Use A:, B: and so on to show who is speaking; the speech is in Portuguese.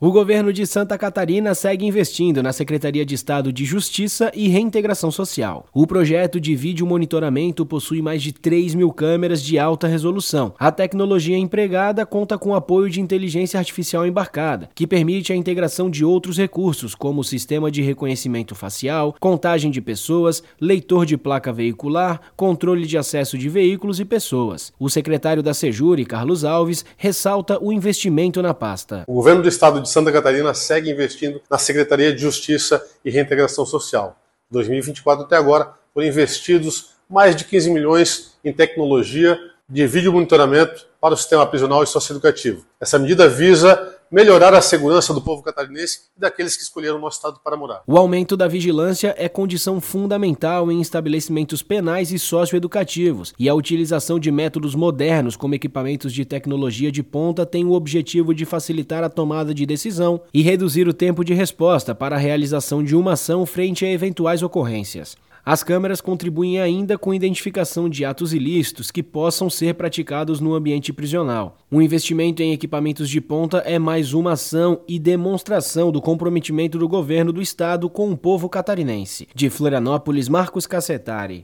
A: O governo de Santa Catarina segue investindo na Secretaria de Estado de Justiça e Reintegração Social. O projeto de vídeo monitoramento possui mais de 3.000 câmeras de alta resolução. A tecnologia empregada conta com apoio de inteligência artificial embarcada, que permite a integração de outros recursos, como o sistema de reconhecimento facial, contagem de pessoas, leitor de placa veicular, controle de acesso de veículos e pessoas. O secretário da Sejure, Carlos Alves, ressalta o investimento na pasta.
B: O governo do estado de Santa Catarina segue investindo na Secretaria de Justiça e Reintegração Social. De 2024 até agora foram investidos mais de 15 milhões em tecnologia de vídeo monitoramento para o sistema prisional e socioeducativo. Essa medida visa melhorar a segurança do povo catarinense e daqueles que escolheram o nosso estado para morar.
A: O aumento da vigilância é condição fundamental em estabelecimentos penais e socioeducativos, e a utilização de métodos modernos como equipamentos de tecnologia de ponta tem o objetivo de facilitar a tomada de decisão e reduzir o tempo de resposta para a realização de uma ação frente a eventuais ocorrências. As câmeras contribuem ainda com a identificação de atos ilícitos que possam ser praticados no ambiente prisional. O investimento em equipamentos de ponta é mais uma ação e demonstração do comprometimento do governo do estado com o povo catarinense. De Florianópolis, Marcos Cassetari.